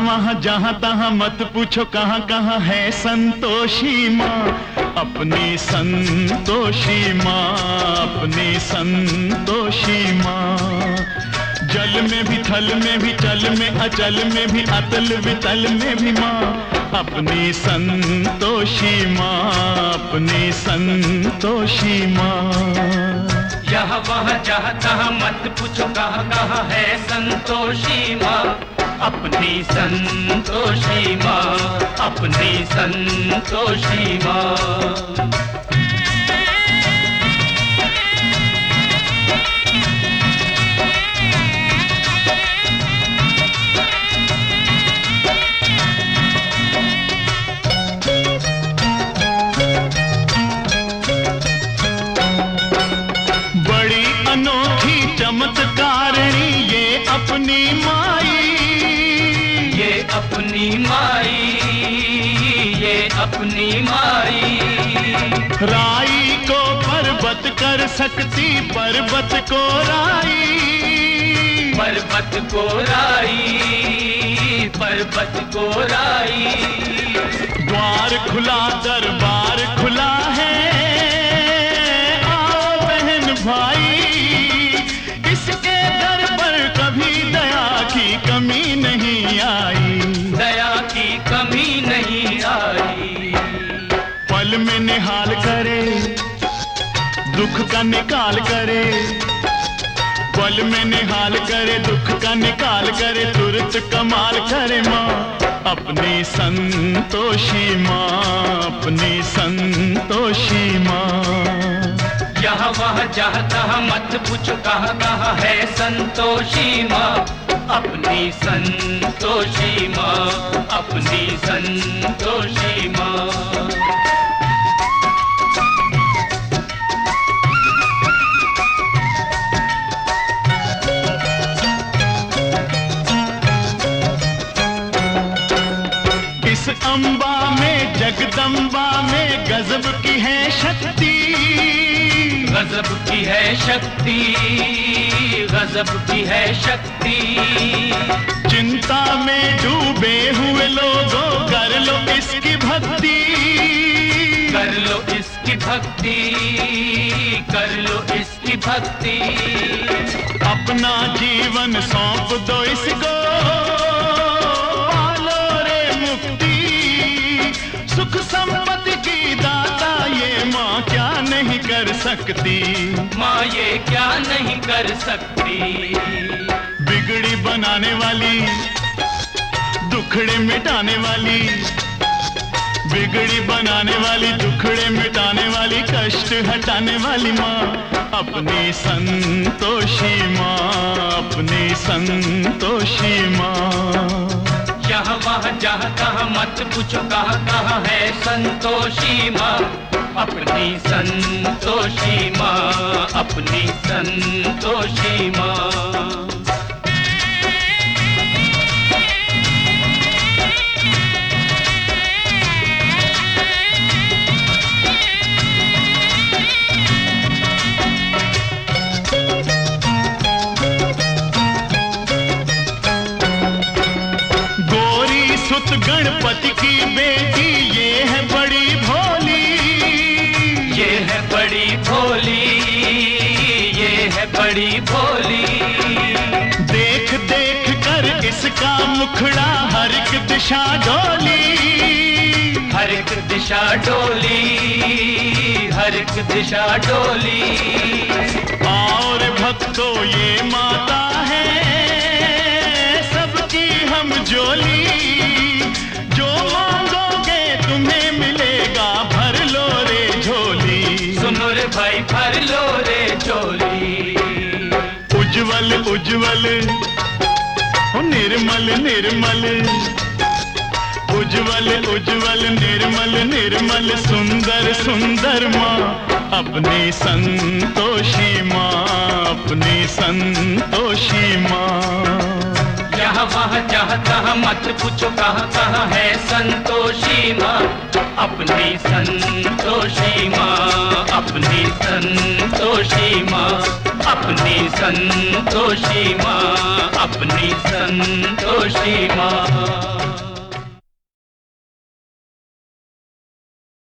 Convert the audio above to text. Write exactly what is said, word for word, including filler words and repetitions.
वहाँ जहाँ तहाँ मत पूछो कहाँ कहाँ है संतोषी माँ, अपनी संतोषी माँ, अपनी संतोषी माँ। जल में भी थल में भी चल में अचल में भी अतल वितल में भी माँ, अपनी संतोषी माँ, अपनी संतोषी माँ। यहाँ वहाँ जहाँ तहाँ मत पूछो कहाँ कहाँ है संतोषी माँ, अपनी संतोषी माँ, अपनी संतोषी माँ। अनोखी चमत्कारिणी ये अपनी माई, ये अपनी माई, ये अपनी माई। राई को पर्वत कर सकती पर्वत को राई, पर्वत को राई, पर्वत को राई। द्वार खुला दरबार खुला है, आओ बहन भाई, इसके दर पर कभी दया की कमी नहीं आई, दया की कमी नहीं आई। पल में निहाल करे दुख का निकाल करे, पल में निहाल करे दुख का निकाल करे, तुरंत कमाल करे माँ, अपनी संतोषी माँ, अपनी संतोषी माँ। यहाँ वहाँ जहाँ तहाँ मत पूछो कहाँ कहाँ है संतोषी माँ, अपनी संतोषी माँ, अपनी संतोषी माँ। इस अम्बा में जगदम्बा में गजब की है शक्ति, गजब की है शक्ति, गजब की है शक्ति। चिंता में डूबे हुए लोगों कर लो इसकी भक्ति, कर लो इसकी भक्ति, कर लो इसकी भक्ति। अपना जीवन सौंप दो इसको, पालो रे मुक्ति, सुख संपत्ति की दाता ये माँ क्या नहीं कर सकती, माँ ये क्या नहीं कर सकती। बिगड़ी बनाने वाली, दुखड़े मिटाने वाली, बिगड़ी बनाने वाली, दुखड़े मिटाने वाली, कष्ट हटाने वाली माँ, अपनी संतोषी माँ, अपनी संतोषी माँ। यहाँ वहाँ जहाँ तहाँ मत पूछो कहाँ कहाँ है संतोषी माँ, अपनी संतोषी माँ, अपनी संतोषी माँ। गणपति की बेटी ये है बड़ी भोली, ये है बड़ी भोली, ये है बड़ी भोली। देख देख कर इसका मुखड़ा हर एक दिशा डोली, हर एक दिशा डोली, हर एक दिशा डोली। और भक्तों ये माता है सबकी हम जोली, जो मांगोगे तुम्हें मिलेगा, भर लो रे झोली। सुनो रे भाई भर लो रे झोली। उज्जवल उज्जवल हो निर्मल निर्मल, उज्जवल उज्जवल निर्मल निर्मल, सुंदर सुंदर माँ, अपनी संतोषी माँ, अपनी संतोषी माँ। यहाँ वहाँ जहाँ तहाँ मत पूछो कहाँ कहाँ है संतोषी माँ, अपनी संतोषी माँ, अपनी संतोषी माँ, अपनी संतोषी माँ, अपनी संतोषी माँ।